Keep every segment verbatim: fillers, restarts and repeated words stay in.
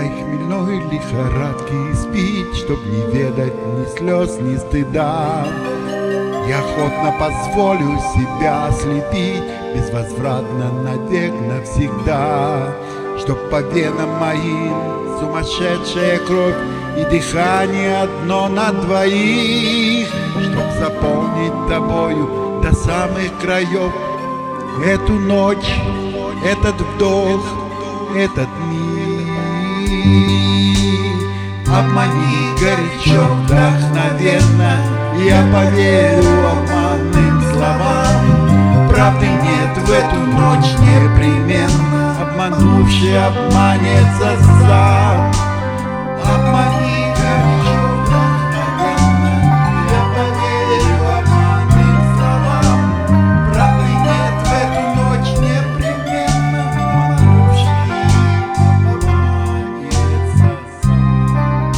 этой хмельной лихорадки спить, чтоб не ведать ни слез, ни стыда. Я охотно позволю себя слепить безвозвратно навек навсегда, чтоб по венам моим сумасшедшая кровь и дыхание одно на двоих, чтоб заполнить тобою до самых краев эту ночь, этот вдох, этот миг. Обмани горячо, вдохновенно, я поверю обманным словам. Правды нет в эту ночь непременно, обманувший обманется сам. Обмани горячо, вдохновенно, я поверю обманным словам. Правды нет в эту ночь непременно, обманувший обманется сам.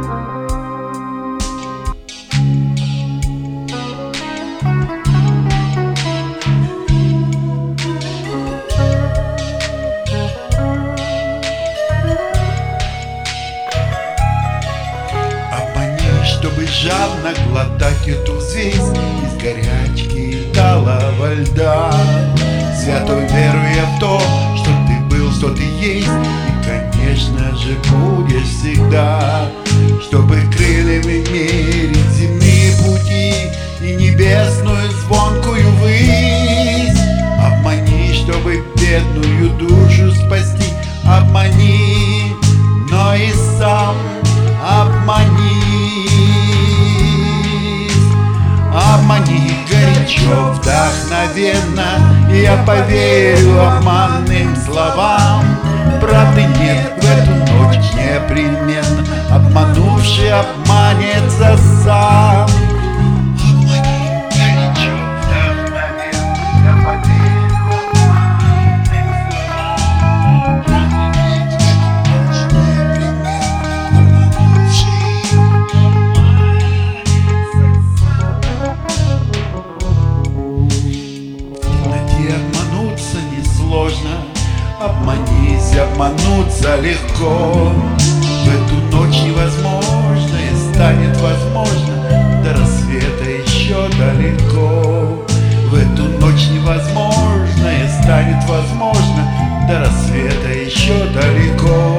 Чтобы жадно глотать эту взвесь из горячки и талого льда, святой веруя в то, что ты был, что ты есть, и, конечно же, будешь всегда. Чтобы крыльями мерить земные пути и небесную звонкую высь. Обмани, чтобы бедную душу спасти, обмани, но и сам обмани. Обмани горячо, вдохновенно, я поверю обманным словам. Правды нет в эту ночь непременно, обманувший обманется сам. Обмани горячо, вдохновенно, я поверю обманным словам. Правды нет в эту ночь непременно, обманувший обмануться несложно, обманись, обмануться легко. В эту ночь невозможное станет возможно, до рассвета еще далеко. В эту ночь невозможное станет возможно, до рассвета еще далеко.